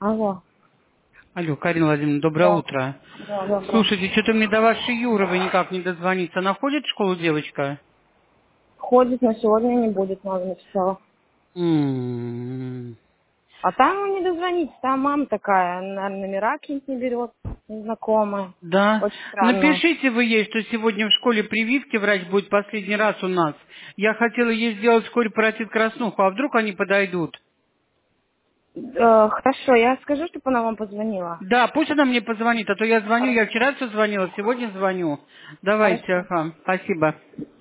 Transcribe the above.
Алло. Алло, Карина Владимировна, доброе Да. утро. Да, доброе. Слушайте, что-то мне до вашей Юровой никак не дозвониться. Она ходит в школу, девочка? Ходит, но сегодня не будет, мама написала. М. А там не дозвониться, там мама такая, наверное, номера какие-нибудь не берет, незнакомая. Да. Очень странная. Напишите вы ей, что сегодня в школе прививки врач будет последний раз у нас. Я хотела ей сделать корпоратив краснуху, а вдруг они подойдут? Хорошо, я скажу, чтобы она вам позвонила. Да, пусть она мне позвонит, а то я звоню, я Хорошо. вчера все звонила, сегодня звоню. Давайте, Хорошо. ага, спасибо.